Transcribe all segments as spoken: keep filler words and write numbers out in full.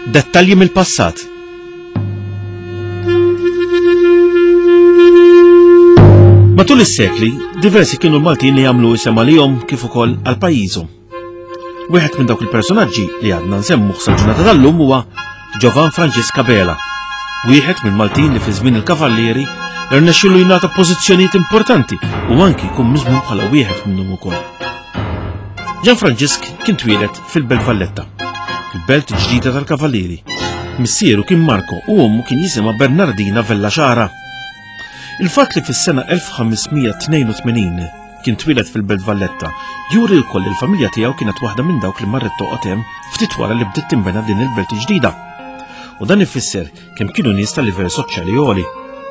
Dettalji mill-passat. Matul is-sekli, diversi kienu l-Maltin li jagħmlu isem għalihom kif ukoll għal pajjiżhom. Wieħed minn dawk il-personaġġi li għadna nsemmu sal-ġurnata tal-lum huwa Giovan Francisca Bela, wieħed minn Maltin li fi żmien il-kavallieri irnexxielu jingħata pożizzjonijiet importanti u anki jkun miżmum bħala wieħed minnhom ukoll. Gian Francisc kien twieled fil-Belt Valletta, il-belt ġdida tal-kavallieri. Missieru kien Marco u ommu kien jisimha Bernardina Vella Xara. Il-fatt li fis-sena elf ħamesmija tnejn u tmenin kien twieled fil-Belt Valletta juri wkoll il-familja tiegħu kienet waħda minn dawk li marret toqgħod hemm ftit wara li bdiet tinbena din il-belt ġdida. U dan ifisser kemm kienu nies tal-livell soċjali għoli.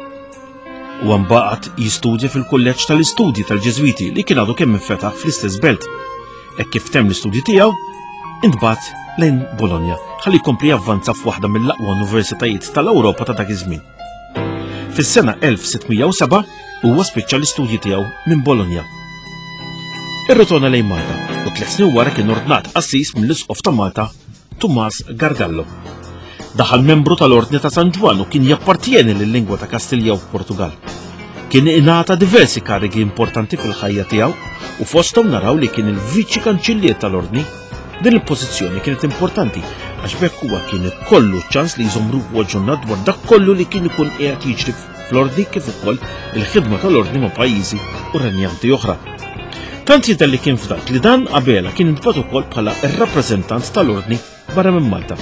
U mbagħad jistudja fil-kulleġġ tal-istudji tal-Ġeżwiti li kien għadu kemm infetaħ fl-istess belt. Hekk kif temm l-istudji tiegħu, intbagħat lejn Bologna ħalli jkompli javvanza f'waħda mill-aqwa universitajiet tal-Ewropa ta' dak iż-żmien. Fis-sena elf sittmija u seba' huwa spiċċa l-istudji tiegħu minn Bologna. Irritorna lejn Malta u tliet snin wara kien ordnat qassis mill-Isqof ta' Malta Tomás Gargallo. Daħal membru tal-Ordni ta' San Ġwan u kien jappartjeni lil-lingwa ta' Kastilja u Portugal. Kien ingħata diversi karigi importanti fil-ħajja tiegħu u fosthom naraw li kien il-Viċi Kanċillier tal-Ordni. Din il-pożizzjoni kienet importanti għax bekk huwa kien ikollu ċans li jżomm ruħu aġġornat dwar dak kollu li kien ikun qiegħed jiġri fl-Ordni kif ukoll il-ħidma tal-Ordni ma' pajjiżi u renjanti oħra. Tant jidher li kien f'dak li dan qabela kien intbagħat ukoll bħala r-rappreżentant tal-Ordni barra minn Malta.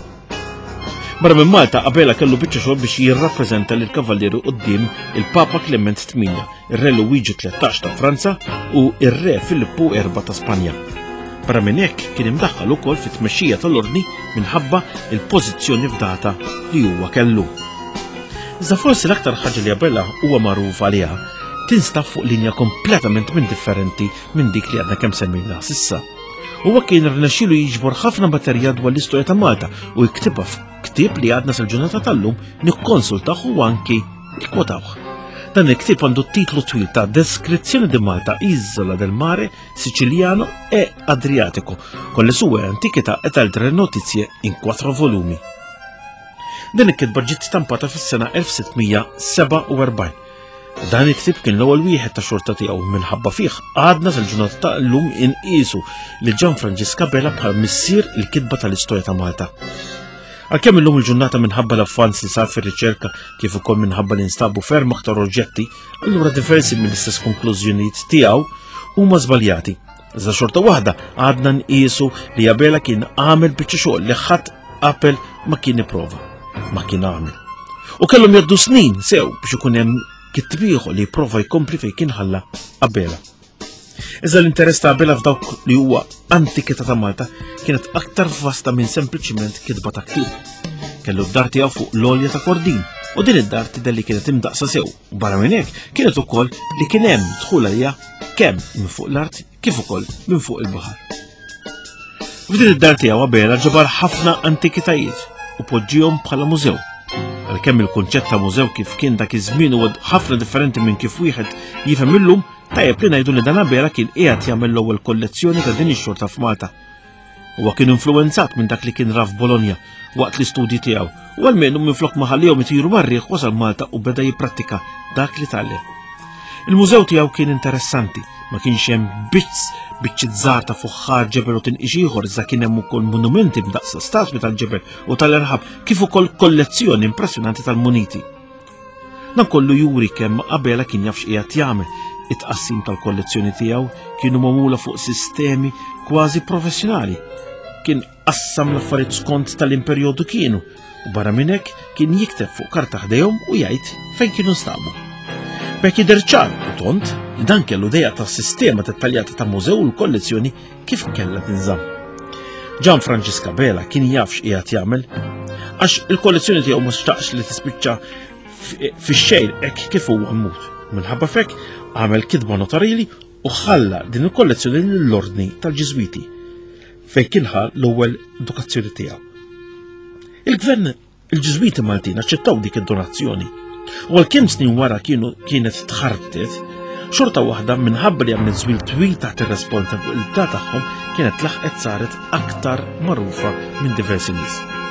Barra minn Malta qabela kellu biċċa xogħol biex jirrappreżenta lil kavallieri quddiem il-Papa Clement tminja, ir-Re Luigi tletax ta' Franza u ir-Re Filippu erba' ta' Spanja. Barra minn hekk kien imdaħħal ukoll fit-tmexxija tal-Ordni minħabba il-pożizzjoni f'data li huwa kellu. Iżda forsi l-aktar ħaġa li qabelha huwa magħruf għaliha tinstab fuq linja kompletament minn differenti minn dik li għadna kemm semmejna s'issa. Huwa kien irnexxielu jiġbor ħafna materjal dwar l-istorja ta' Malta u jiktibha f'ktieb li għadna sal-ġurnata tal-lum nikkonsultah u anki nikkwotawh. Dan il-ktieb għandu titlu twil ta' Descrizione di Malta, Isola del Mare, Siciliano e Adriatico, con le sue antichità ed altre notizie in quattro volumi. Din il-kitba ġiet stampata fis-sena elf sittmija seba' u erbgħin. Dan il-ktieb kien l-ewwel wieħed ta' xorta tiegħu minħabba fih għadna sal-ġurnata ta' llum inqisu li Gian Francisca Bela bħal missier il-kitba tal-istorja ta' Malta. Għalkemm illum il-ġurnata minħabba l-affanz li sar fir-riċerka kif ukoll minħabba li nstabu ferm aktar oġġetti, allura diversi mill-istess konklużjonijiet tiegħu huma żbaljati. Iżda xorta waħda għadna nqisu li Bela kien għamel biċċa xogħol li ħadd qabel ma kien ipprova, ma kien għamel. U kellhom jgħaddu snin sew biex ikun hemm kittib ieħor li jipprova jkompli fejn kien ħalla Bela. Iżda l-interess ta' Bela f'dawk li huwa antikità ta' Malta kienet aktar vasta minn sempliċiment kitba ta' ktieb. Kellu d-dar tiegħu fuq l-olja ta' Kordin u din id-dar tidher li kienet imdaqsa sew u barra minn hekk kienet ukoll li kien hemm dħul għaliha kemm minn fuq l-art kif ukoll minn fuq il-baħar. F'din id-dar tiegħu Bela ġabar ħafna antikitajiet u poġġihom bħala mużew. Għalkemm il-kunċett ta' mużew kif kien dak iż-żmien huwa ħafna differenti minn kif wieħed jifhem illum, tajjeb li ngħidu li dan Bela kien qiegħed jagħmel l-ewwel kollezzjoni ta' din ix-xorta f'Malta. Huwa kien influwenzat minn dak li kien ra f'Bologna waqt l-istudji tiegħu u għalmenu minflok ma ħallihom itiru marriħ wasal Malta u beda jipprattika dak li tgħallem. Il-mużew tiegħu kien interessanti, ma kienx hemm bizz biċċiet żgħar ta' fuħħar ġebel u tinqix ieħor iżda kien hemm ukoll monumenti b'daqsa statwi tal-ġebel u tal-irħab kif ukoll kollezzjoni impressjonanti tal-muniti. Dan kollu juri kemm Bela kien jaf x'qiegħed jagħmel. It-tqassim tal-kollezzjoni tiegħu kienu magħmula fuq sistemi kważi professjonali. Kien qassam l-affarijiet skont tal-imperjodu kienu u barra minn hekk kien jikteb fuq karta ħdejhom u jgħid fejn kienu nstabu. Bekk jidher ċar u tont li dan kellu dejja tas-sistema dettaljata ta' mużew u l-kollezzjoni kif kellha tinżamm. Gian Francisca Bela kien jaf x'qiegħed jagħmel għax il-kollezzjoni tiegħu ma xtaqx li tispiċċa fix-xejn hekk kif huwa mmut. Minħabba f'hekk għamel kitba notarili u ħalla din il-kollezzjoni lill-Ordni tal-Ġeżwiti fejn kien ħa l-ewwel edukazzjoni tiegħu. Il-Gvern il-Ġeżwiti Maltin aċċettaw dik id-donazzjoni u għalkemm snin wara kienu kienet tħartet, xorta waħda minħabba li għamlet żmien twil taħt ir-responsabilità tagħhom kienet laħqet saret aktar magħrufa minn diversi nies.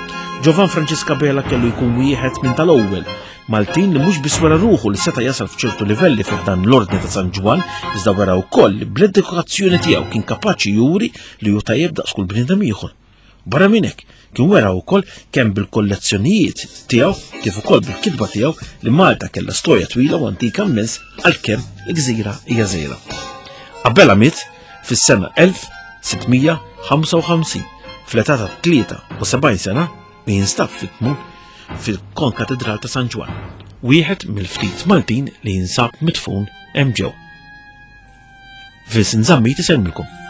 Giovan Francesca Bela kellu jkun wieħed minn tal-ewwel Maltin li mhux biss wara ruħu li seta' jasal f'ċertu livelli fuq dan l-Ordni ta' San Ġwan, iżda wara wkoll li bl-edukazzjoni tiegħu kien kapaċi juri li hu tajjeb daqs kull bniedem ieħor. Barra minn hekk, kien wera wkoll kemm bil-kollezzjonijiet tiegħu kif ukoll bil-kitba tiegħu li Malta kellha storja twila u antika immens għalkemm il-gżira hija żgħira. Qabel miet fis-sena elf sittmija ħamsa u ħamsin fl-età ta' tlieta u sebgħin sena li jinstab fit-tmur fil-konkatedral ta' San Ġwan, wieħed mill-ftit Maltin li jinsab midfun hemm ġew. Vince Nżammi tisemmilkom.